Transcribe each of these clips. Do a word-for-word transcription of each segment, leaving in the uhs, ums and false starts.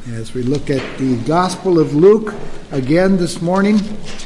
as we look at the Gospel of Luke again this morning,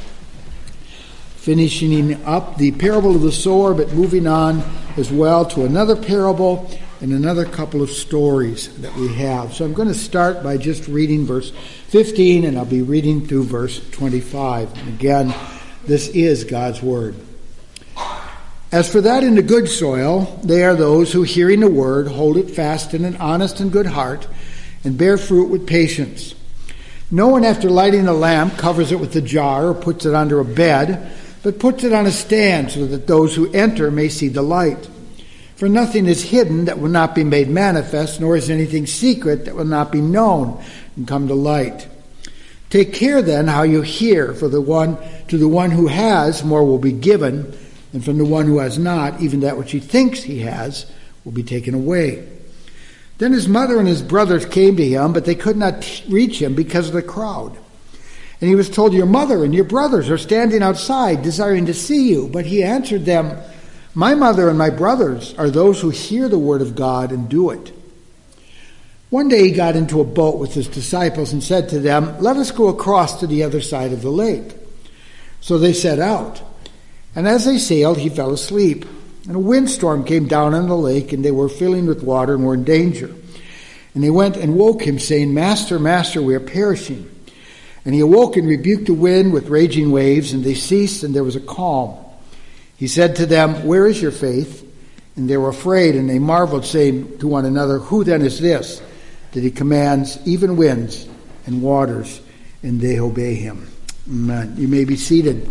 finishing up the parable of the sower, but moving on as well to another parable and another couple of stories that we have. So I'm going to start by just reading verse fifteen, and I'll be reading through verse twenty-five. And again, this is God's Word. As for that in the good soil, they are those who, hearing the word, hold it fast in an honest and good heart, and bear fruit with patience. No one, after lighting a lamp, covers it with a jar or puts it under a bed, but puts it on a stand so that those who enter may see the light. For nothing is hidden that will not be made manifest, nor is anything secret that will not be known and come to light. Take care then how you hear, for the one to the one who has, more will be given, and from the one who has not, even that which he thinks he has will be taken away. Then his mother and his brothers came to him, but they could not reach him because of the crowd. And he was told, "Your mother and your brothers are standing outside, desiring to see you." But he answered them, "My mother and my brothers are those who hear the word of God and do it." One day he got into a boat with his disciples and said to them, "Let us go across to the other side of the lake." So they set out. And as they sailed, he fell asleep. And a windstorm came down on the lake, and they were filling with water and were in danger. And they went and woke him, saying, "Master, Master, we are perishing." And he awoke and rebuked the wind with raging waves, and they ceased, and there was a calm. He said to them, "Where is your faith?" And they were afraid, and they marveled, saying to one another, "Who then is this, that he commands even winds and waters, and they obey him?" Amen. You may be seated.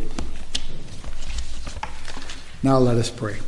Now let us pray.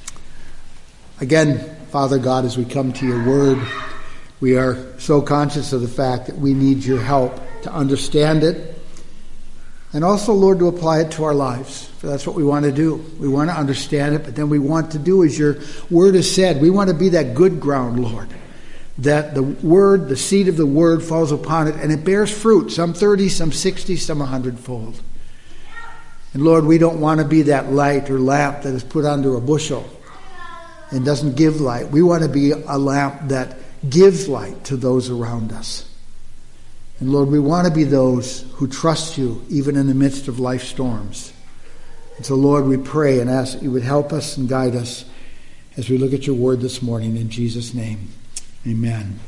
Again, Father God, as we come to your word, we are so conscious of the fact that we need your help to understand it, and also, Lord, to apply it to our lives. For that's what we want to do. We want to understand it, but then we want to do as your word has said. We want to be that good ground, Lord, that the word, the seed of the word falls upon it, and it bears fruit, some thirty, some sixty, some a hundredfold. And Lord, we don't want to be that light or lamp that is put under a bushel and doesn't give light. We want to be a lamp that gives light to those around us. And Lord, we want to be those who trust you even in the midst of life storms. And so, Lord, we pray and ask that you would help us and guide us as we look at your word this morning. In Jesus' name, amen.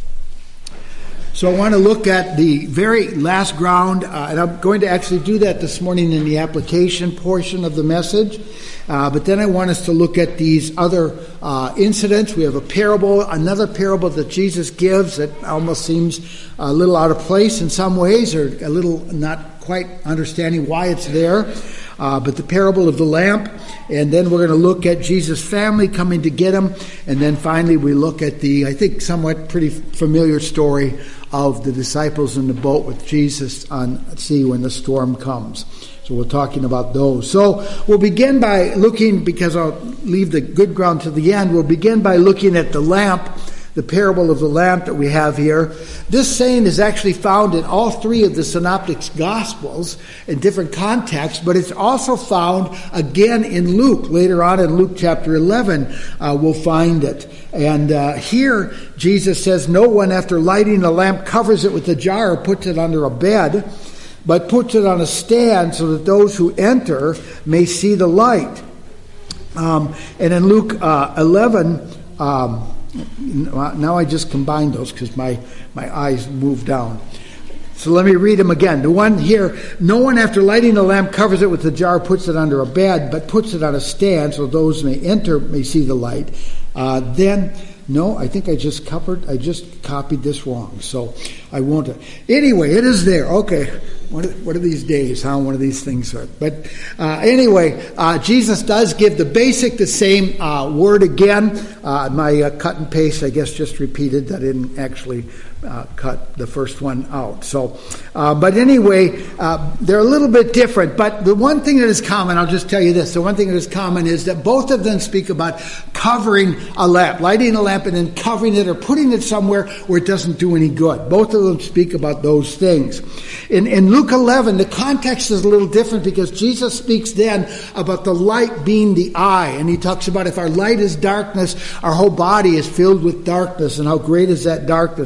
So I want to look at the very last ground, uh, and I'm going to actually do that this morning in the application portion of the message. Uh, but then I want us to look at these other uh, incidents. We have a parable, another parable that Jesus gives that almost seems a little out of place in some ways, or a little not quite understanding why it's there. Uh, but the parable of the lamp, and then we're going to look at Jesus' family coming to get him, and then finally we look at the, I think, somewhat pretty familiar story of the disciples in the boat with Jesus on sea when the storm comes. So we're talking about those. So we'll begin by looking, because I'll leave the good ground to the end, we'll begin by looking at the lamp, the parable of the lamp that we have here. This saying is actually found in all three of the Synoptic Gospels in different contexts, but it's also found again in Luke. Later on in Luke chapter eleven, uh, we'll find it. And uh, here, Jesus says, "No one, after lighting a lamp, covers it with a jar or puts it under a bed, but puts it on a stand so that those who enter may see the light." Um, and in Luke uh, eleven, um, now I just combined those because my, my eyes moved down. So let me read them again. The one here, "No one after lighting a lamp covers it with a jar, puts it under a bed, but puts it on a stand so those may enter may see the light. Uh, then, no, I think I just covered, I just copied this wrong, so I won't. Anyway, it is there. Okay, what are, what are these days, huh? One of these things are. But uh, anyway, uh, Jesus does give the basic, the same uh, word again. Uh, my uh, cut and paste, I guess, just repeated. I didn't actually uh, cut the first one out. So, uh, but anyway, uh, they're a little bit different. But the one thing that is common, I'll just tell you this, the one thing that is common is that both of them speak about covering a lamp, lighting a lamp and then covering it or putting it somewhere where it doesn't do any good. Both of them speak about those things. In, in Luke eleven, the context is a little different because Jesus speaks then about the light being the eye. And he talks about if our light is darkness, our whole body is filled with darkness. And how great is that darkness? And he talks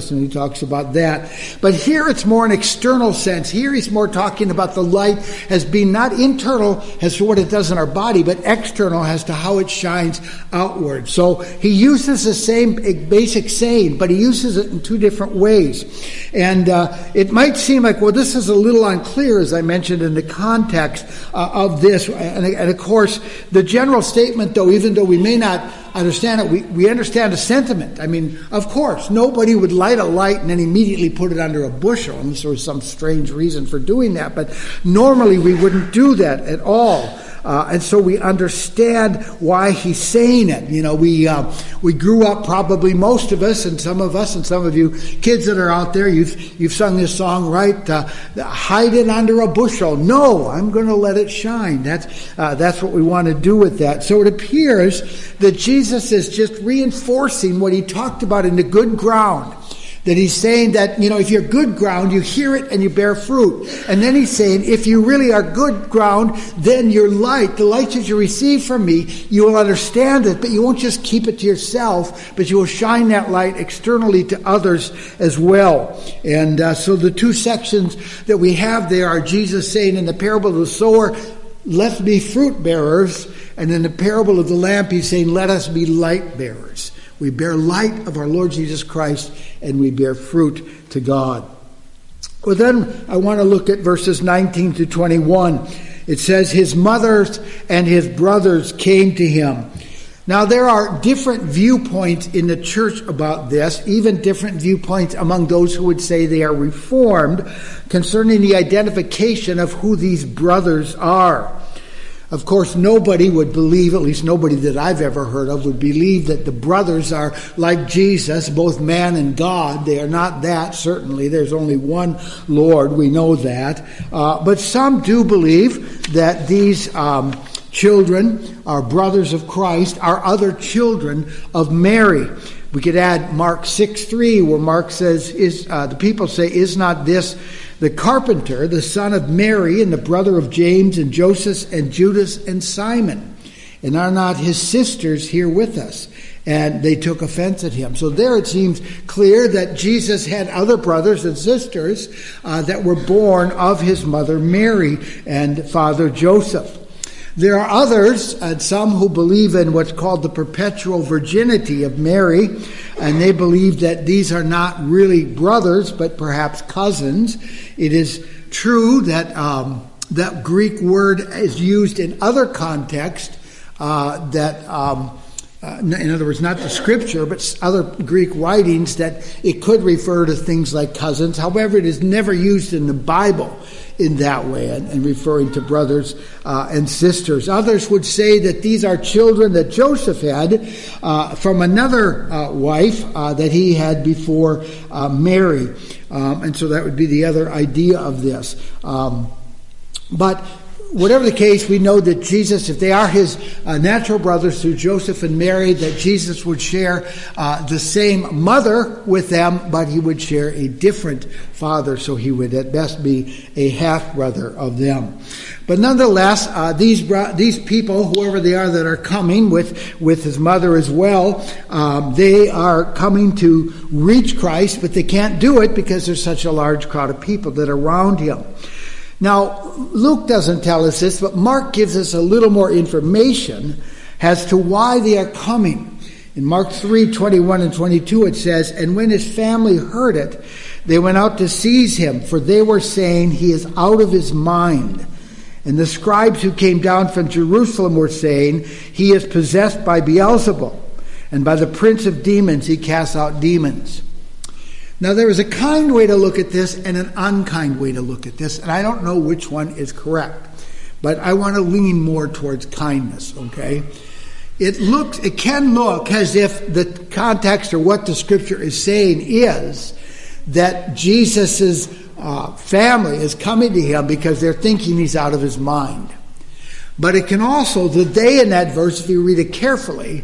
talks about that. But here it's more an external sense. Here he's more talking about the light as being not internal as to what it does in our body, but external as to how it shines outward. So he uses the same basic saying, but he uses it in two different ways. And uh, it might seem like, well, this is a little unclear, as I mentioned, in the context uh, of this. And, and of course, the general statement, though, even though we may not understand it, we, we understand the sentiment. I mean, of course, nobody would light a light and then immediately put it under a bushel unless there was some strange reason for doing that. But normally we wouldn't do that at all. Uh, and so we understand why he's saying it. You know, we uh, we grew up, probably most of us, and some of us, and some of you kids that are out there, you've you've sung this song, right? Uh, hide it under a bushel. No, I'm going to let it shine. That's uh, that's what we want to do with that. So it appears that Jesus is just reinforcing what he talked about in the good ground. That he's saying that, you know, if you're good ground, you hear it and you bear fruit. And then he's saying, if you really are good ground, then your light, the light that you receive from me, you will understand it, but you won't just keep it to yourself, but you will shine that light externally to others as well. And uh, so the two sections that we have there are Jesus saying in the parable of the sower, let be fruit bearers. And in the parable of the lamp, he's saying, let us be light bearers. We bear light of our Lord Jesus Christ, and we bear fruit to God. Well, then I want to look at verses nineteen to twenty-one. It says, his mothers and his brothers came to him. Now, there are different viewpoints in the church about this, even different viewpoints among those who would say they are Reformed, concerning the identification of who these brothers are. Of course, nobody would believe, at least nobody that I've ever heard of, would believe that the brothers are like Jesus, both man and God. They are not that, certainly. There's only one Lord. We know that. Uh, but some do believe that these um, children are brothers of Christ, are other children of Mary. We could add Mark six three, where Mark says, "Is uh, the people say, is not this the carpenter, the son of Mary, and the brother of James and Joseph and Judas and Simon? And are not his sisters here with us?" And they took offense at him. So there it seems clear that Jesus had other brothers and sisters uh, that were born of his mother Mary and father Joseph. There are others, and some who believe in what's called the perpetual virginity of Mary, and they believe that these are not really brothers, but perhaps cousins. It is true that um, that Greek word is used in other contexts, uh, that, um, uh, in other words, not the scripture, but other Greek writings, that it could refer to things like cousins. However, it is never used in the Bible in that way, and, and referring to brothers uh, and sisters. Others would say that these are children that Joseph had uh, from another uh, wife uh, that he had before uh, Mary. Um, and so that would be the other idea of this. Um, but whatever the case, we know that Jesus, if they are his uh, natural brothers through Joseph and Mary, that Jesus would share uh, the same mother with them, but he would share a different father, so he would at best be a half-brother of them. But nonetheless, uh, these bro- these people, whoever they are that are coming with, with his mother as well, um, they are coming to reach Christ, but they can't do it because there's such a large crowd of people that are around him. Now, Luke doesn't tell us this, but Mark gives us a little more information as to why they are coming. In Mark three, twenty-one and twenty-two, it says, "And when his family heard it, they went out to seize him, for they were saying, 'He is out of his mind.' And the scribes who came down from Jerusalem were saying, 'He is possessed by Beelzebul, and by the prince of demons he casts out demons.'" Now, there is a kind way to look at this and an unkind way to look at this, and I don't know which one is correct, but I want to lean more towards kindness, okay? It looks, it can look as if the context or what the scripture is saying is that Jesus' uh, family is coming to him because they're thinking he's out of his mind. But it can also, the they in that verse, if you read it carefully,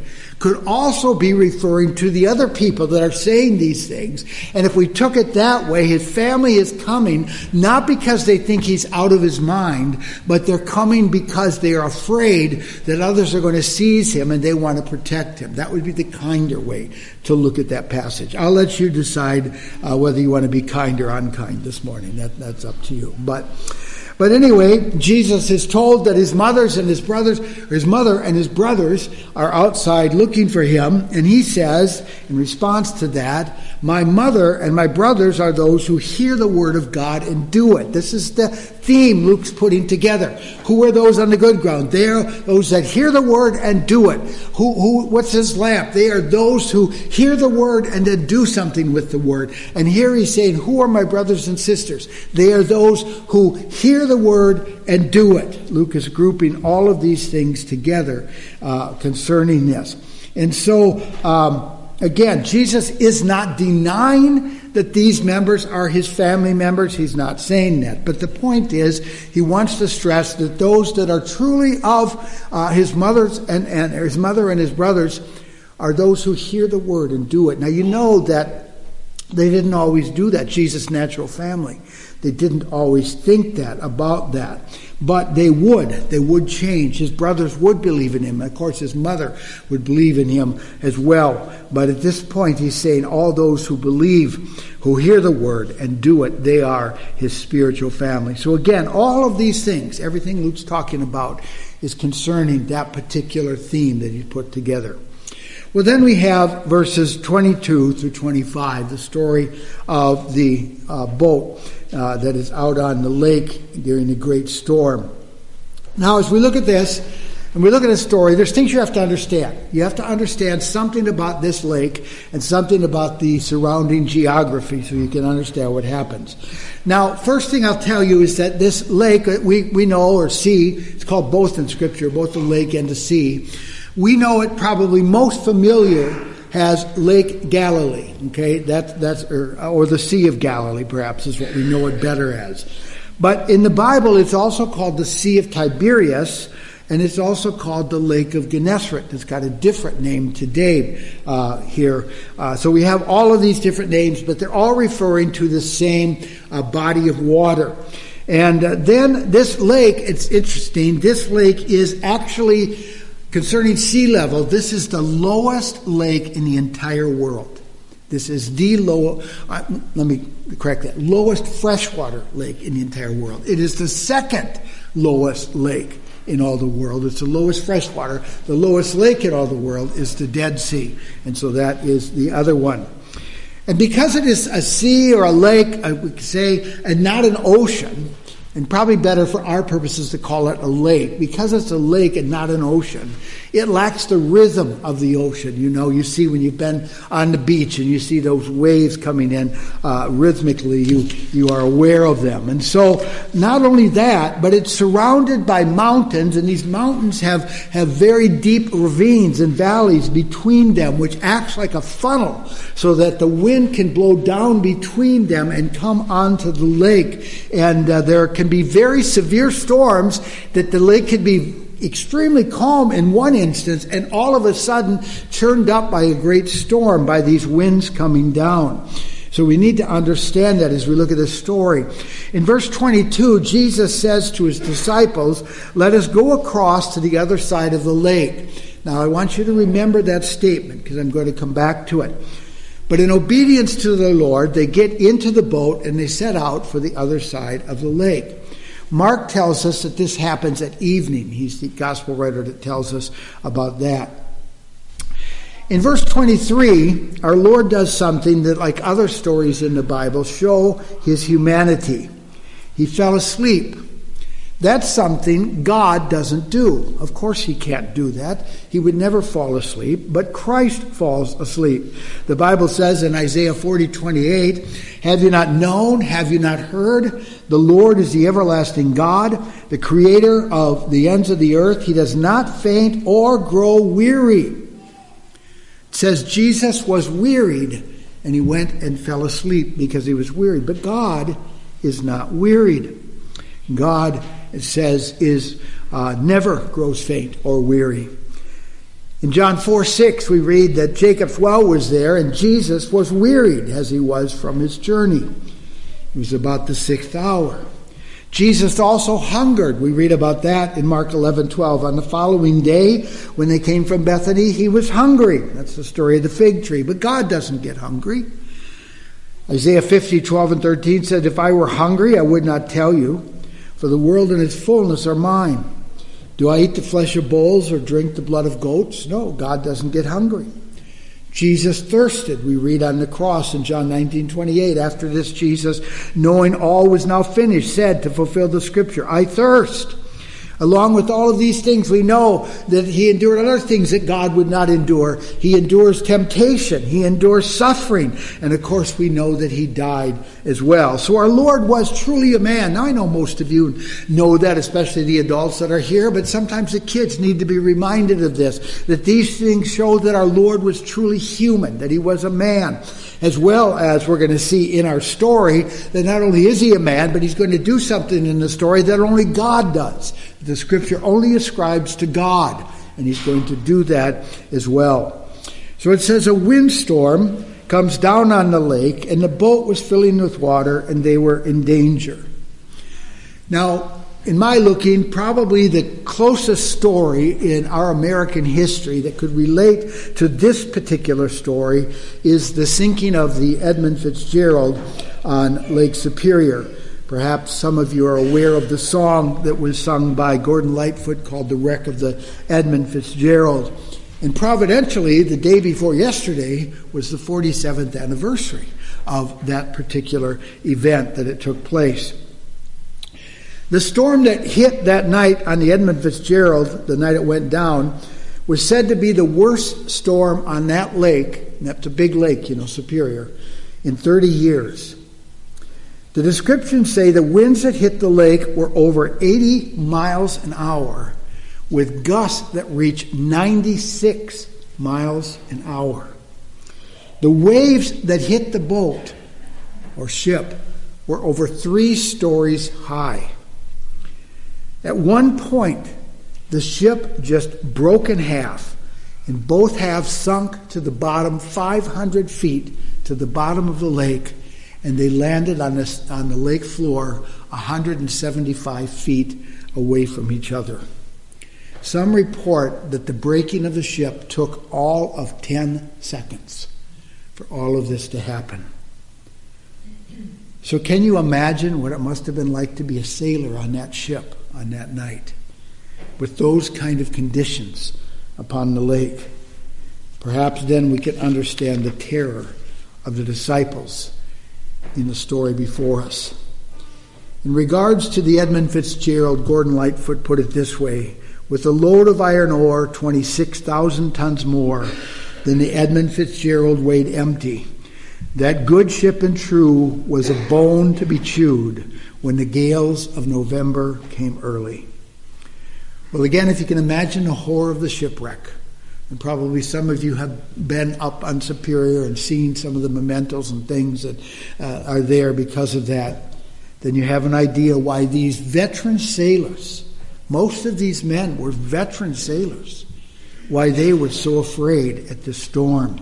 could also be referring to the other people that are saying these things. And if we took it that way, his family is coming not because they think he's out of his mind, but they're coming because they are afraid that others are going to seize him and they want to protect him. That would be the kinder way to look at that passage. I'll let you decide uh, whether you want to be kind or unkind this morning. That, that's up to you. But But anyway, Jesus is told that his mothers and his brothers, or his mother and his brothers are outside looking for him. And he says, in response to that, my mother and my brothers are those who hear the word of God and do it. This is the theme Luke's putting together. Who are those on the good ground? They are those that hear the word and do it. Who, who, what's his lamp? They are those who hear the word and then do something with the word. And here he's saying, who are my brothers and sisters? They are those who hear the word and do it. Luke is grouping all of these things together uh, concerning this. And so, um, again, Jesus is not denying that these members are his family members. He's not saying that. But the point is, he wants to stress that those that are truly of uh, his mother's and, and his mother and his brothers are those who hear the word and do it. Now, you know that they didn't always do that. Jesus' natural family. They didn't always think that, about that. But they would. They would change. His brothers would believe in him. Of course, his mother would believe in him as well. But at this point, he's saying all those who believe, who hear the word and do it, they are his spiritual family. So again, all of these things, everything Luke's talking about, is concerning that particular theme that he put together. Well, then we have verses twenty-two through twenty-five, the story of the uh, boat uh, that is out on the lake during the great storm. Now, as we look at this, and we look at this story, there's things you have to understand. You have to understand something about this lake and something about the surrounding geography so you can understand what happens. Now, first thing I'll tell you is that this lake, we, we know, or sea, it's called both in Scripture, both the lake and the sea. We know it probably most familiar as Lake Galilee, okay? That, that's or, or the Sea of Galilee, perhaps, is what we know it better as. But in the Bible, it's also called the Sea of Tiberias, and it's also called the Lake of Gennesaret. It's got a different name today uh, here. Uh, so we have all of these different names, but they're all referring to the same uh, body of water. And uh, then this lake, it's interesting, this lake is actually, concerning sea level, this is the lowest lake in the entire world. This is the low, uh, let me correct that, lowest freshwater lake in the entire world. It is the second lowest lake in all the world. It's the lowest freshwater. The lowest lake in all the world is the Dead Sea. And so that is the other one. And because it is a sea or a lake, I would say, and not an ocean, and probably better for our purposes to call it a lake. Because it's a lake and not an ocean, it lacks the rhythm of the ocean. You know, you see when you've been on the beach and you see those waves coming in uh, rhythmically, you, you are aware of them. And so not only that, but it's surrounded by mountains, and these mountains have, have very deep ravines and valleys between them, which acts like a funnel so that the wind can blow down between them and come onto the lake. And uh, there can be very severe storms that the lake can be extremely calm in one instance and all of a sudden churned up by a great storm, by these winds coming down. So we need to understand that as we look at this story. In verse twenty-two, Jesus says to his disciples, "Let us go across to the other side of the lake." Now I want you to remember that statement because I'm going to come back to it. But in obedience to the Lord, they get into the boat and they set out for the other side of the lake. Mark tells us that this happens at evening. He's the gospel writer that tells us about that. In verse twenty-three, our Lord does something that, like other stories in the Bible, show his humanity. He fell asleep. That's something God doesn't do. Of course he can't do that. He would never fall asleep, but Christ falls asleep. The Bible says in Isaiah forty twenty-eight, "Have you not known? Have you not heard? The Lord is the everlasting God, the creator of the ends of the earth. He does not faint or grow weary." It says Jesus was wearied, and he went and fell asleep because he was wearied. But God is not wearied. God, it says, is uh, never grows faint or weary. In John four six, we read that Jacob's well was there, and Jesus was wearied as he was from his journey. It was about the sixth hour. Jesus also hungered. We read about that in Mark eleven twelve. On the following day, when they came from Bethany, he was hungry. That's the story of the fig tree. But God doesn't get hungry. Isaiah fifty twelve and thirteen said, "If I were hungry, I would not tell you, for the world and its fullness are mine. Do I eat the flesh of bulls or drink the blood of goats?" No, God doesn't get hungry. Jesus thirsted. We read on the cross in John nineteen twenty-eight. After this, Jesus, knowing all was now finished, said to fulfill the scripture, "I thirst." Along with all of these things, we know that he endured other things that God would not endure. He endures temptation. He endures suffering. And of course, we know that he died as well. So our Lord was truly a man. Now, I know most of you know that, especially the adults that are here, but sometimes the kids need to be reminded of this, that these things show that our Lord was truly human, that he was a man. As well as we're going to see in our story that not only is he a man, but he's going to do something in the story that only God does. The scripture only ascribes to God, and he's going to do that as well. So it says a windstorm comes down on the lake, and the boat was filling with water, and they were in danger. Now, in my looking, probably the closest story in our American history that could relate to this particular story is the sinking of the Edmund Fitzgerald on Lake Superior. Perhaps some of you are aware of the song that was sung by Gordon Lightfoot called "The Wreck of the Edmund Fitzgerald." And providentially, the day before yesterday was the forty-seventh anniversary of that particular event that it took place. The storm that hit that night on the Edmund Fitzgerald, the night it went down, was said to be the worst storm on that lake, and that's a big lake, you know, Superior, in thirty years. The descriptions say the winds that hit the lake were over eighty miles an hour, with gusts that reached ninety-six miles an hour. The waves that hit the boat or ship were over three stories high. At one point, the ship just broke in half, and both halves sunk to the bottom five hundred feet to the bottom of the lake, and they landed on the, on the lake floor one hundred seventy-five feet away from each other. Some report that the breaking of the ship took all of ten seconds for all of this to happen. So can you imagine what it must have been like to be a sailor on that ship on that night with those kind of conditions upon the lake? Perhaps then we can understand the terror of the disciples in the story before us. In regards to the Edmund Fitzgerald, Gordon Lightfoot put it this way: with a load of iron ore twenty-six thousand tons more than the Edmund Fitzgerald weighed empty, that good ship and true was a bone to be chewed when the gales of November came early. Well, again, if you can imagine the horror of the shipwreck, and probably some of you have been up on Superior and seen some of the mementos and things that uh, are there because of that, then you have an idea why these veteran sailors, most of these men were veteran sailors, why they were so afraid at the storm.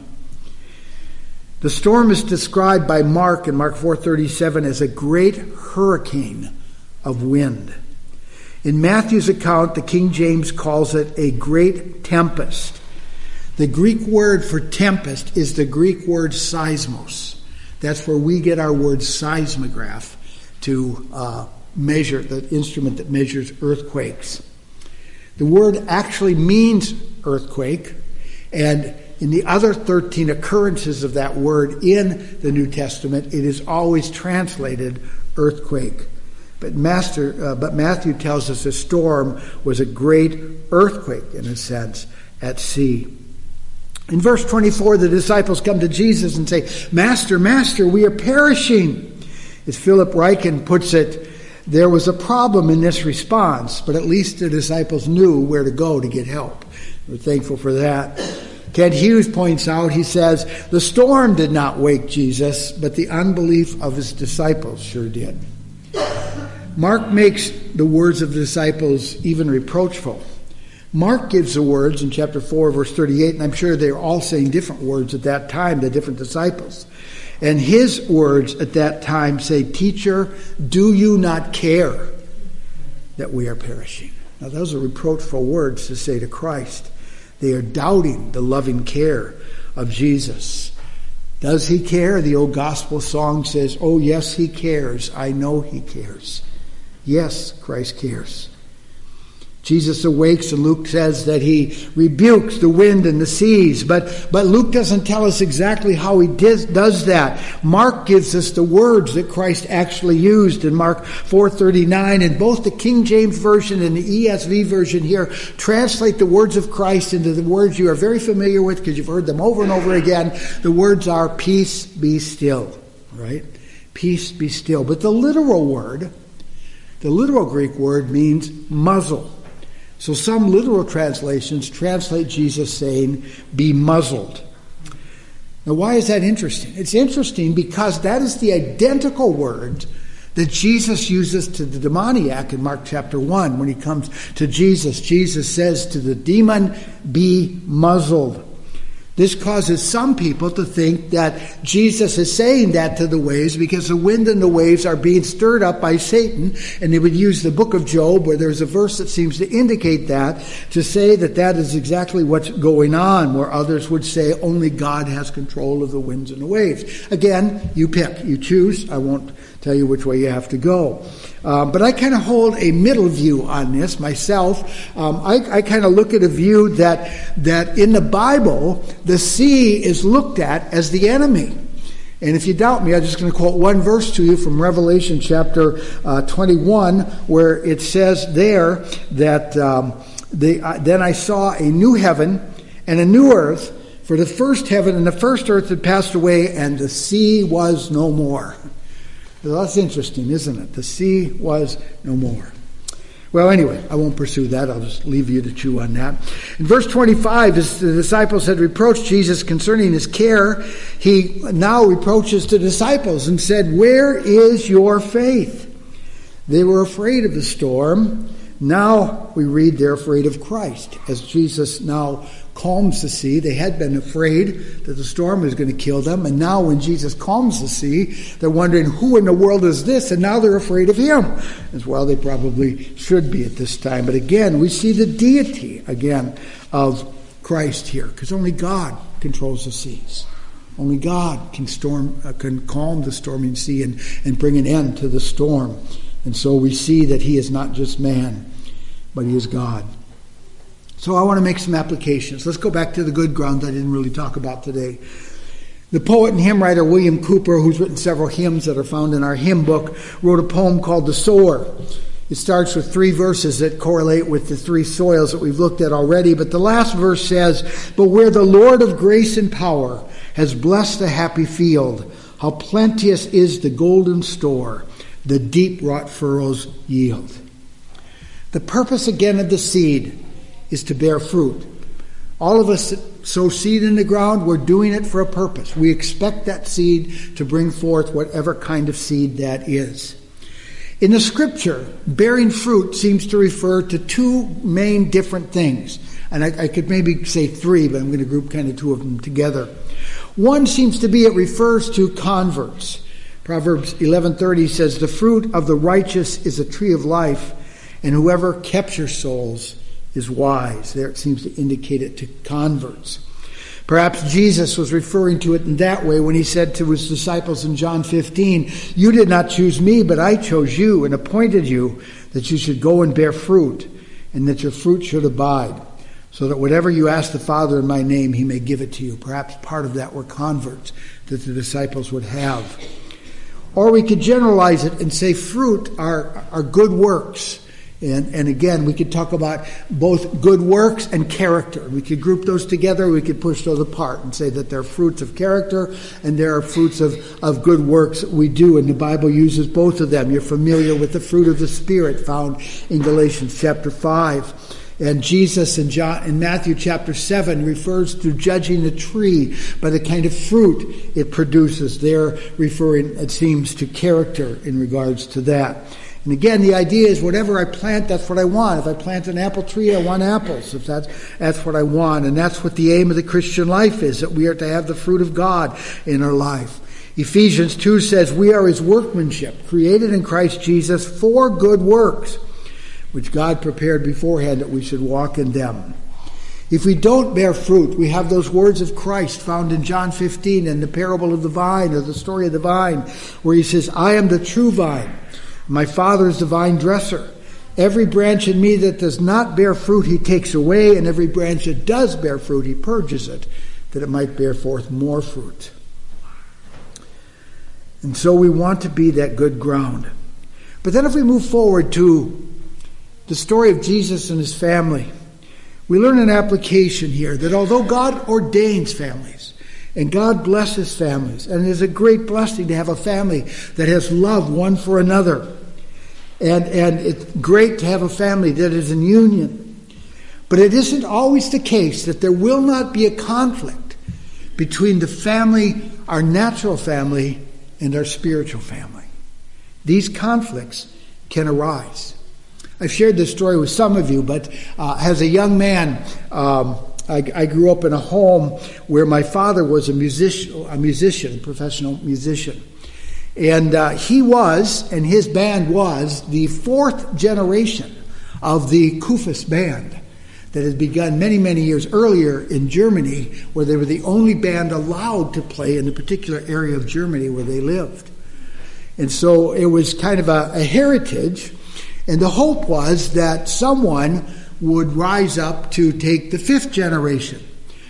The storm is described by Mark in Mark four thirty-seven as a great hurricane of wind. In Matthew's account, the King James calls it a great tempest. The Greek word for tempest is the Greek word seismos. That's where we get our word seismograph, to uh, measure, the instrument that measures earthquakes. The word actually means earthquake, and in the other thirteen occurrences of that word in the New Testament, it is always translated earthquake. But, Master, uh, but Matthew tells us the storm was a great earthquake, in a sense, at sea. In verse twenty-four, the disciples come to Jesus and say, "Master, Master, we are perishing." As Philip Ryken puts it, there was a problem in this response, but at least the disciples knew where to go to get help. We're thankful for that. Kent Hughes points out, he says, the storm did not wake Jesus, but the unbelief of his disciples sure did. Mark makes the words of the disciples even reproachful. Mark gives the words in chapter four, verse thirty-eight, and I'm sure they're all saying different words at that time, the different disciples. And his words at that time say, "Teacher, do you not care that we are perishing?" Now those are reproachful words to say to Christ. They are doubting the loving care of Jesus. Does he care? The old gospel song says, "Oh yes, he cares. I know he cares." Yes, Christ cares. Jesus awakes, and Luke says that he rebukes the wind and the seas. But, but Luke doesn't tell us exactly how he does, does that. Mark gives us the words that Christ actually used in Mark four thirty-nine. And both the King James Version and the E S V version here translate the words of Christ into the words you are very familiar with because you've heard them over and over again. The words are, "Peace, be still." Right? Peace, be still. But the literal word, the literal Greek word means muzzle. So some literal translations translate Jesus saying, "Be muzzled." Now why is that interesting? It's interesting because that is the identical word that Jesus uses to the demoniac in Mark chapter one. When he comes to Jesus, Jesus says to the demon, "Be muzzled." This causes some people to think that Jesus is saying that to the waves because the wind and the waves are being stirred up by Satan. And they would use the book of Job, where there's a verse that seems to indicate that, to say that that is exactly what's going on, where others would say only God has control of the winds and the waves. Again, you pick, you choose. I won't tell you which way you have to go. Uh, but I kind of hold a middle view on this myself. Um, I, I kind of look at a view that that in the Bible, the sea is looked at as the enemy. And if you doubt me, I'm just going to quote one verse to you from Revelation chapter uh, twenty-one, where it says there that um, the, uh, then I saw a new heaven and a new earth, for the first heaven and the first earth had passed away, and the sea was no more. Well, that's interesting, isn't it? The sea was no more. Well, anyway, I won't pursue that. I'll just leave you to chew on that. In verse twenty-five, as the disciples had reproached Jesus concerning his care, he now reproaches the disciples and said, "Where is your faith?" They were afraid of the storm. Now we read they're afraid of Christ. As Jesus now calms the sea, they had been afraid that the storm was going to kill them. And now when Jesus calms the sea, they're wondering, who in the world is this? And now they're afraid of him. As well, they probably should be at this time. But again, we see the deity, again, of Christ here. Because only God controls the seas. Only God can storm, uh, can calm the storming sea and, and bring an end to the storm. And so we see that he is not just man, but he is God. So I want to make some applications. Let's go back to the good ground I didn't really talk about today. The poet and hymn writer William Cooper, who's written several hymns that are found in our hymn book, wrote a poem called The Sower. It starts with three verses that correlate with the three soils that we've looked at already. But the last verse says, "But where the Lord of grace and power has blessed the happy field, how plenteous is the golden store the deep-wrought furrows yield." The purpose again of the seed is to bear fruit. All of us that sow seed in the ground, we're doing it for a purpose. We expect that seed to bring forth whatever kind of seed that is. In the scripture, bearing fruit seems to refer to two main different things. And I, I could maybe say three, but I'm going to group kind of two of them together. One seems to be it refers to converts. Proverbs eleven thirty says, "The fruit of the righteous is a tree of life, and whoever captures souls is wise." There it seems to indicate it to converts. Perhaps Jesus was referring to it in that way when he said to his disciples in John fifteen, "You did not choose me, but I chose you and appointed you that you should go and bear fruit, and that your fruit should abide, so that whatever you ask the Father in my name, he may give it to you." Perhaps part of that were converts that the disciples would have. Or we could generalize it and say fruit are, are good works. And, and again, we could talk about both good works and character. We could group those together. We could push those apart and say that there are fruits of character and there are fruits of, of good works that we do. And the Bible uses both of them. You're familiar with the fruit of the Spirit found in Galatians chapter five. And Jesus in, John, in Matthew chapter seven refers to judging the tree by the kind of fruit it produces. They're referring, it seems, to character in regards to that. And again, the idea is whatever I plant, that's what I want. If I plant an apple tree, I want apples. If that's, that's what I want. And that's what the aim of the Christian life is, that we are to have the fruit of God in our life. Ephesians two says, we are his workmanship, created in Christ Jesus for good works, which God prepared beforehand that we should walk in them. If we don't bear fruit, we have those words of Christ found in John fifteen in the parable of the vine, or the story of the vine, where he says, I am the true vine. My Father is the vine dresser. Every branch in me that does not bear fruit, he takes away, and every branch that does bear fruit, he purges it, that it might bear forth more fruit. And so we want to be that good ground. But then if we move forward to the story of Jesus and his family, we learn an application here that although God ordains families, and God blesses families, and it is a great blessing to have a family that has love one for another. And, and it's great to have a family that is in union. But it isn't always the case that there will not be a conflict between the family, our natural family, and our spiritual family. These conflicts can arise. I've shared this story with some of you, but uh, as a young man, um, I, I grew up in a home where my father was a musician, a musician, a professional musician. And uh, he was, and his band was, the fourth generation of the Kufis band that had begun many, many years earlier in Germany, where they were the only band allowed to play in the particular area of Germany where they lived. And so it was kind of a, a heritage, and the hope was that someone would rise up to take the fifth generation.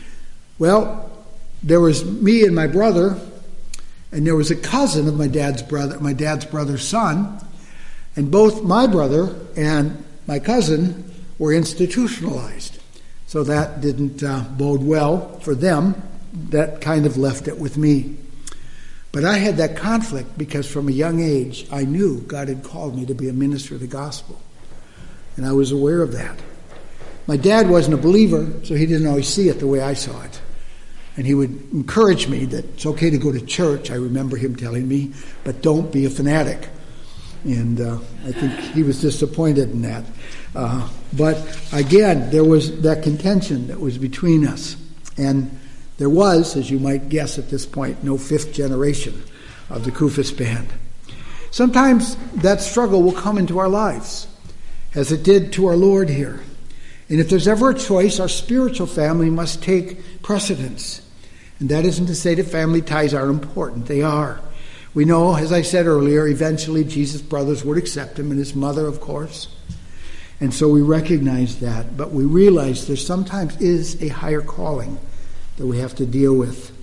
Well, there was me and my brother, and there was a cousin of my dad's brother, my dad's brother's son, and both my brother and my cousin were institutionalized. So that didn't uh, bode well for them. That kind of left it with me. But I had that conflict because from a young age, I knew God had called me to be a minister of the gospel. And I was aware of that. My dad wasn't a believer, so he didn't always see it the way I saw it. And he would encourage me that it's okay to go to church, I remember him telling me, but don't be a fanatic. And uh, I think he was disappointed in that. Uh, but again, there was that contention that was between us. And there was, as you might guess at this point, no fifth generation of the Kufis band. Sometimes that struggle will come into our lives, as it did to our Lord here. And if there's ever a choice, our spiritual family must take precedence. And that isn't to say that family ties aren't important. They are. We know, as I said earlier, eventually Jesus' brothers would accept him, and his mother, of course. And so we recognize that. But we realize there sometimes is a higher calling that we have to deal with.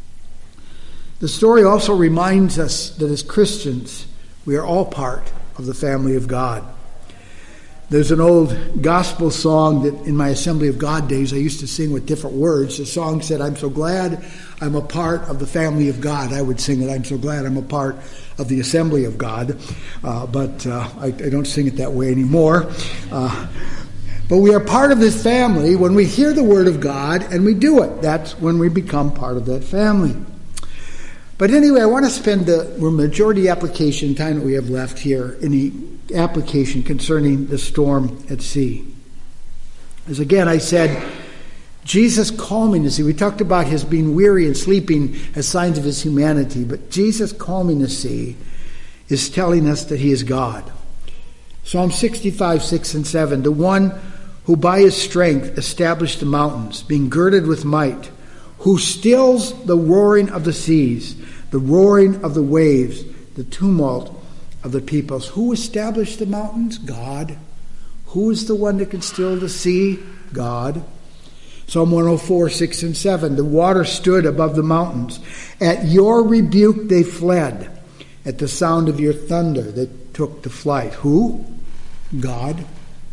The story also reminds us that as Christians, we are all part of the family of God. There's an old gospel song that in my Assembly of God days I used to sing with different words. The song said, I'm so glad I'm a part of the family of God. I would sing it, I'm so glad I'm a part of the Assembly of God. Uh, but uh, I, I don't sing it that way anymore. Uh, but we are part of this family when we hear the Word of God and we do it. That's when we become part of that family. But anyway, I want to spend the majority application time that we have left here in the application concerning the storm at sea. As again I said, Jesus calming the sea. We talked about his being weary and sleeping as signs of his humanity, but Jesus calming the sea is telling us that he is God. Psalm sixty-five, six and seven, the one who by his strength established the mountains, being girded with might, who stills the roaring of the seas, the roaring of the waves, the tumult of the peoples. Who established the mountains? God. Who is the one that can still the sea? God. Psalm one oh four, six and seven. The water stood above the mountains. At your rebuke they fled. At the sound of your thunder they took to flight. Who? God.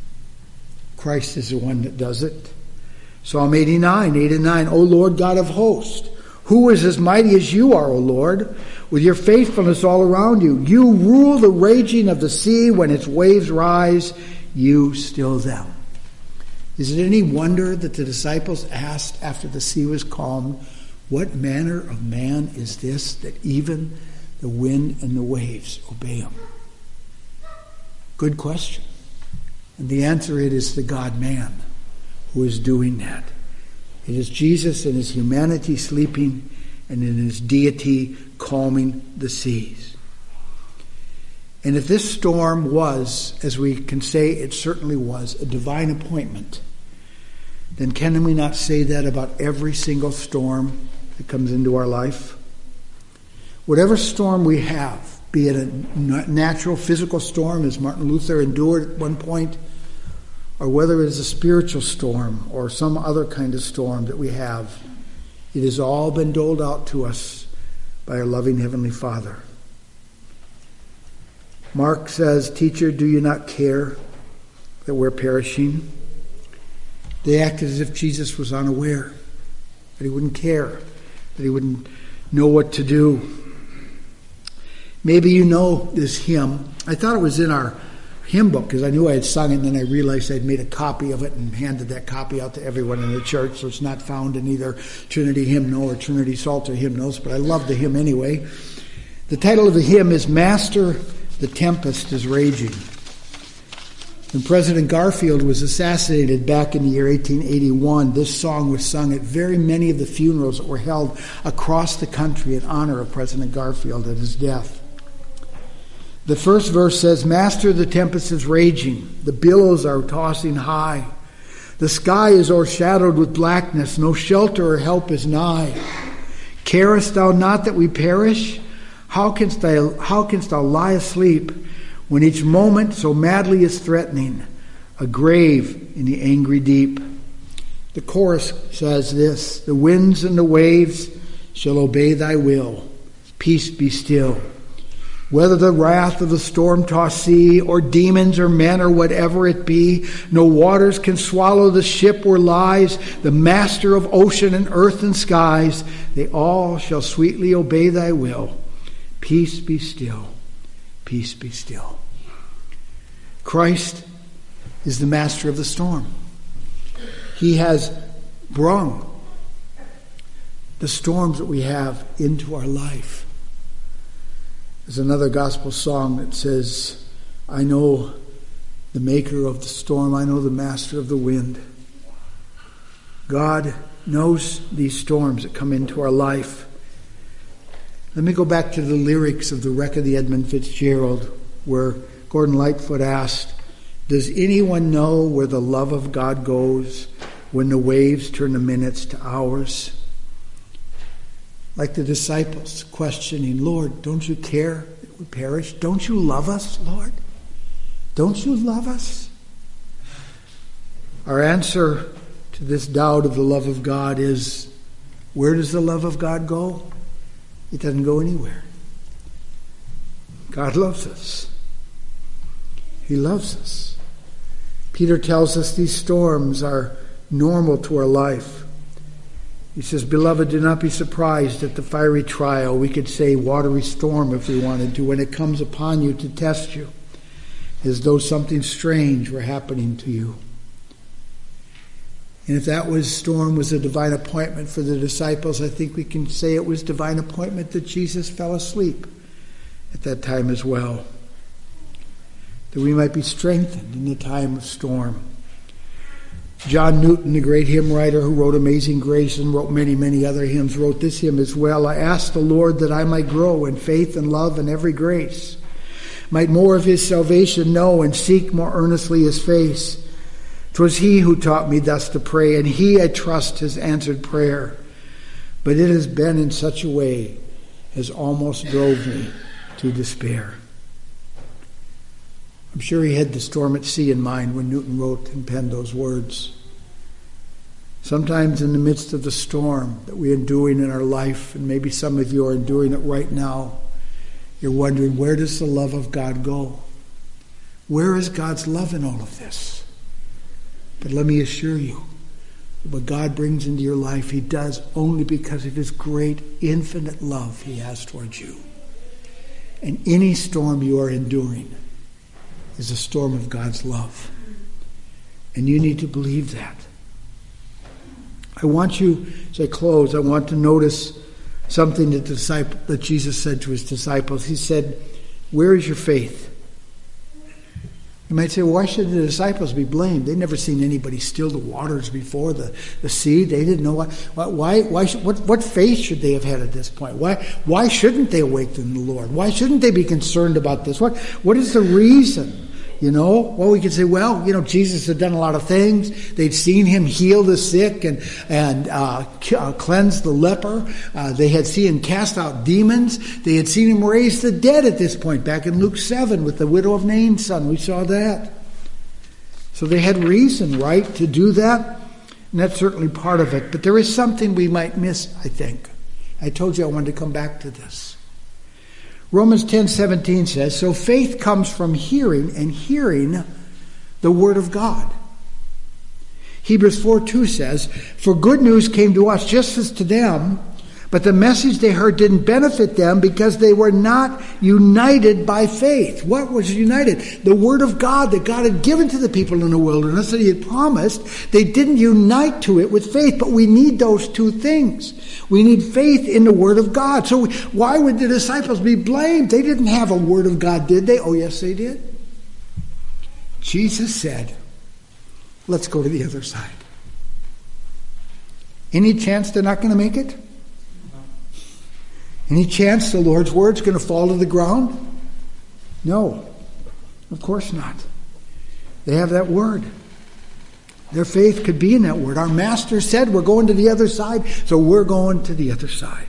Christ is the one that does it. Psalm eighty-nine, eight and nine. O Lord God of hosts, who is as mighty as you are, O Lord, with your faithfulness all around you. You rule the raging of the sea. When its waves rise, you still them. Is it any wonder that the disciples asked after the sea was calmed, what manner of man is this that even the wind and the waves obey him? Good question. And the answer it is the God-man who is doing that. It is Jesus in his humanity sleeping and in his deity calming the seas. And if this storm was, as we can say it certainly was, a divine appointment, then can we not say that about every single storm that comes into our life? Whatever storm we have, be it a natural physical storm as Martin Luther endured at one point, or whether it is a spiritual storm or some other kind of storm that we have, it has all been doled out to us by our loving Heavenly Father. Mark says, "Teacher, do you not care that we're perishing?" They acted as if Jesus was unaware, that he wouldn't care, that he wouldn't know what to do. Maybe you know this hymn. I thought it was in our hymn book because I knew I had sung it, and then I realized I'd made a copy of it and handed that copy out to everyone in the church, so it's not found in either Trinity Hymnal or Trinity Psalter hymnals, but I love the hymn anyway. The title of the hymn is "Master, the Tempest is Raging." When President Garfield was assassinated back in the year eighteen eighty-one, this song was sung at very many of the funerals that were held across the country in honor of President Garfield at his death. The first verse says, "Master, the tempest is raging. The billows are tossing high. The sky is o'ershadowed with blackness. No shelter or help is nigh. Carest thou not that we perish? How canst thou, how canst thou lie asleep when each moment so madly is threatening a grave in the angry deep?" The chorus says this, "The winds and the waves shall obey thy will. Peace be still. Whether the wrath of the storm-tossed sea, or demons or men or whatever it be, no waters can swallow the ship where lies the master of ocean and earth and skies. They all shall sweetly obey thy will. Peace be still. Peace be still." Christ is the master of the storm. He has brung the storms that we have into our life. There's another gospel song that says, "I know the maker of the storm. I know the master of the wind." God knows these storms that come into our life. Let me go back to the lyrics of the Wreck of the Edmund Fitzgerald, where Gordon Lightfoot asked, "Does anyone know where the love of God goes when the waves turn the minutes to hours?" Like the disciples questioning, "Lord, don't you care that we perish? Don't you love us, Lord? Don't you love us?" Our answer to this doubt of the love of God is, where does the love of God go? It doesn't go anywhere. God loves us. He loves us. Peter tells us these storms are normal to our life. He says, "Beloved, do not be surprised at the fiery trial." We could say watery storm if we wanted to, when it comes upon you to test you, as though something strange were happening to you. And if that was storm was a divine appointment for the disciples, I think we can say it was divine appointment that Jesus fell asleep at that time as well, that we might be strengthened in the time of storm. John Newton, the great hymn writer who wrote Amazing Grace and wrote many, many other hymns, wrote this hymn as well. "I asked the Lord that I might grow in faith and love and every grace, might more of his salvation know and seek more earnestly his face. 'Twas he who taught me thus to pray, and he, I trust, has answered prayer. But it has been in such a way as almost drove me to despair." I'm sure he had the storm at sea in mind when Newton wrote and penned those words. Sometimes in the midst of the storm that we're enduring in our life, and maybe some of you are enduring it right now, you're wondering, where does the love of God go? Where is God's love in all of this? But let me assure you, what God brings into your life, he does only because of his great, infinite love he has towards you. And any storm you are enduring is a storm of God's love. And you need to believe that. I want you, as I close, I want to notice something that, the disciple, that Jesus said to his disciples. He said, "Where is your faith?" You might say, well, why should the disciples be blamed? They'd never seen anybody still the waters before, the, the sea. They didn't know why. Why? Why? Should, what, what faith should they have had at this point? Why? Why shouldn't they awaken the Lord? Why shouldn't they be concerned about this? What? What is the reason? You know, well, we could say, well, you know, Jesus had done a lot of things. They'd seen him heal the sick and and uh, uh, cleanse the leper. Uh, they had seen him cast out demons. They had seen him raise the dead at this point, back in Luke seven with the widow of Nain's son. We saw that. So they had reason, right, to do that. And that's certainly part of it. But there is something we might miss, I think. I told you I wanted to come back to this. Romans ten seventeen says, so faith comes from hearing, and hearing the word of God. Hebrews four two says, for good news came to us just as to them, but the message they heard didn't benefit them because they were not united by faith. What was united? The word of God that God had given to the people in the wilderness that he had promised. They didn't unite to it with faith, but we need those two things. We need faith in the word of God. So why would the disciples be blamed? They didn't have a word of God, did they? Oh, yes, they did. Jesus said, let's go to the other side. Any chance they're not going to make it? Any chance the Lord's word's going to fall to the ground? No, of course not. They have that word. Their faith could be in that word. Our master said we're going to the other side, so we're going to the other side.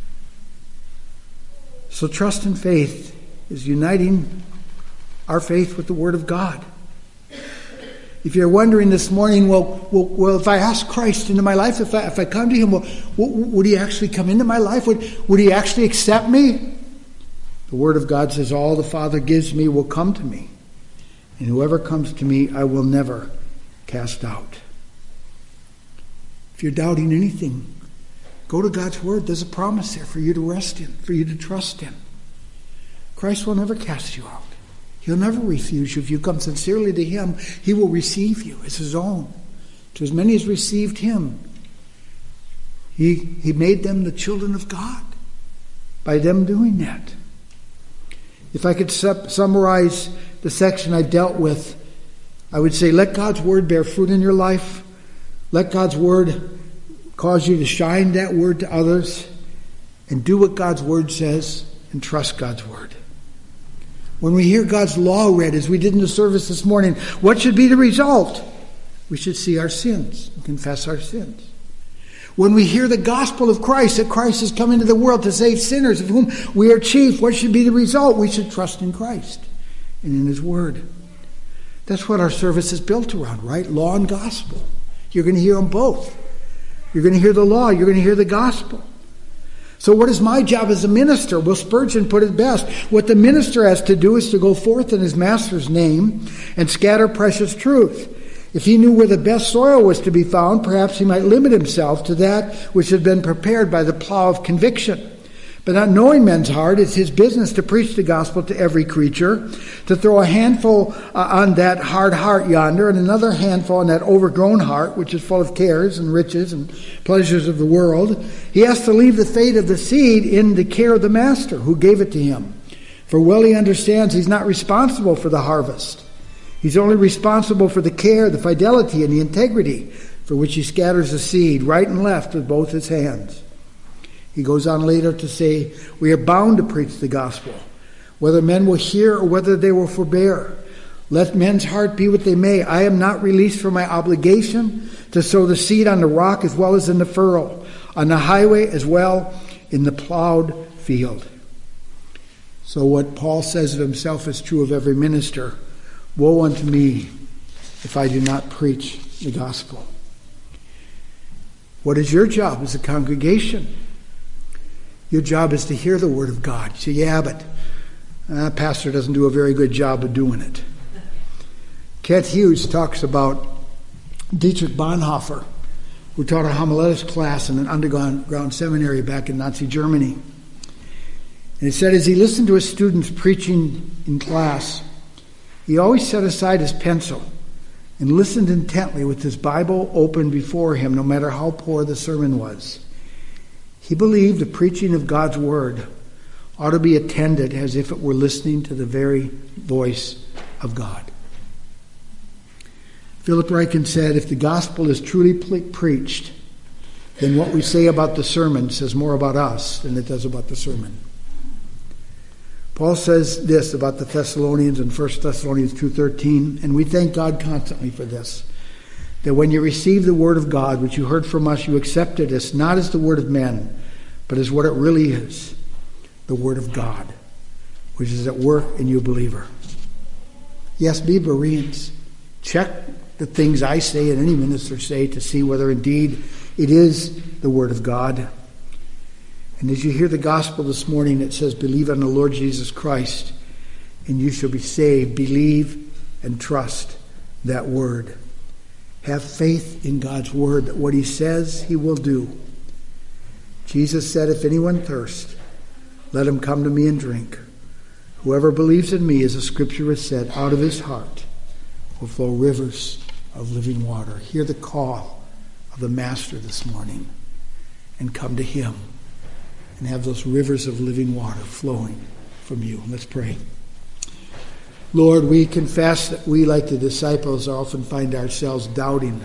So trust and faith is uniting our faith with the word of God. If you're wondering this morning, well, well, well if I ask Christ into my life, if I, if I come to him, well, would he actually come into my life? Would, would he actually accept me? The word of God says, all the Father gives me will come to me. And whoever comes to me, I will never cast out. If you're doubting anything, go to God's word. There's a promise there for you to rest in, for you to trust in. Christ will never cast you out. He'll never refuse you. If you come sincerely to him, he will receive you as his own. To as many as received him, he, he made them the children of God by them doing that. If I could sup- summarize the section I dealt with, I would say let God's word bear fruit in your life. Let God's word cause you to shine that word to others. And do what God's word says and trust God's word. When we hear God's law read, as we did in the service this morning, what should be the result? We should see our sins and confess our sins. When we hear the gospel of Christ, that Christ has come into the world to save sinners, of whom we are chief, what should be the result? We should trust in Christ and in his word. That's what our service is built around, right? Law and gospel. You're going to hear them both. You're going to hear the law. You're going to hear the gospel. So what is my job as a minister? Well, Spurgeon put it best. What the minister has to do is to go forth in his master's name and scatter precious truth. If he knew where the best soil was to be found, perhaps he might limit himself to that which had been prepared by the plow of conviction. But not knowing men's heart, it's his business to preach the gospel to every creature, to throw a handful uh, on that hard heart yonder, and another handful on that overgrown heart, which is full of cares and riches and pleasures of the world. He has to leave the fate of the seed in the care of the master who gave it to him. For well he understands he's not responsible for the harvest. He's only responsible for the care, the fidelity, and the integrity for which he scatters the seed right and left with both his hands. He goes on later to say, we are bound to preach the gospel, whether men will hear or whether they will forbear. Let men's heart be what they may. I am not released from my obligation to sow the seed on the rock as well as in the furrow, on the highway as well in the plowed field. So what Paul says of himself is true of every minister. Woe unto me if I do not preach the gospel. What is your job as a congregation? Your job is to hear the word of God. You say, yeah, but uh, pastor doesn't do a very good job of doing it. Kent Hughes talks about Dietrich Bonhoeffer, who taught a homiletics class in an underground seminary back in Nazi Germany. And he said as he listened to his students preaching in class, he always set aside his pencil and listened intently with his Bible open before him, no matter how poor the sermon was. He believed the preaching of God's word ought to be attended as if it were listening to the very voice of God. Philip Ryken said, if the gospel is truly pre- preached, then what we say about the sermon says more about us than it does about the sermon. Paul says this about the Thessalonians in First Thessalonians two thirteen, and we thank God constantly for this, that when you received the word of God, which you heard from us, you accepted us not as the word of men, but as what it really is, the word of God, which is at work in you, believer. Yes, be Bereans. Check the things I say and any minister say to see whether indeed it is the word of God. And as you hear the gospel this morning, it says, believe on the Lord Jesus Christ, and you shall be saved. Believe and trust that word. Have faith in God's word, that what he says, he will do. Jesus said, if anyone thirst, let him come to me and drink. Whoever believes in me, as the scripture has said, out of his heart will flow rivers of living water. Hear the call of the Master this morning and come to him and have those rivers of living water flowing from you. Let's pray. Lord, we confess that we, like the disciples, often find ourselves doubting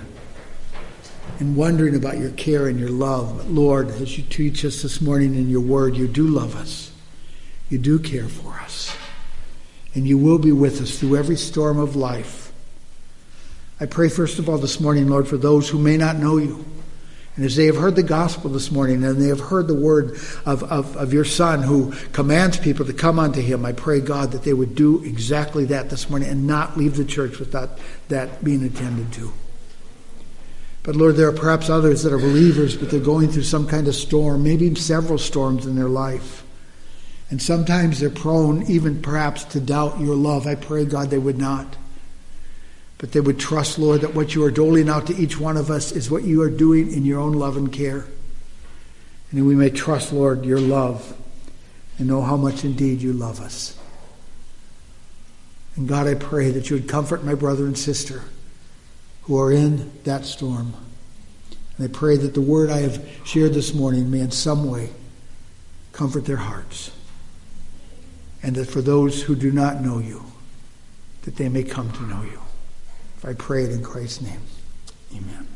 and wondering about your care and your love. But Lord, as you teach us this morning in your word, you do love us. You do care for us. And you will be with us through every storm of life. I pray first of all this morning, Lord, for those who may not know you. And as they have heard the gospel this morning and they have heard the word of, of, of your Son who commands people to come unto him, I pray, God, that they would do exactly that this morning and not leave the church without that being attended to. But Lord, there are perhaps others that are believers, but they're going through some kind of storm, maybe several storms in their life. And sometimes they're prone even perhaps to doubt your love. I pray, God, they would not. But they would trust, Lord, that what you are doling out to each one of us is what you are doing in your own love and care. And that we may trust, Lord, your love and know how much indeed you love us. And God, I pray that you would comfort my brother and sister who are in that storm. And I pray that the word I have shared this morning may in some way comfort their hearts. And that for those who do not know you, that they may come to know you. I pray it in Christ's name. Amen.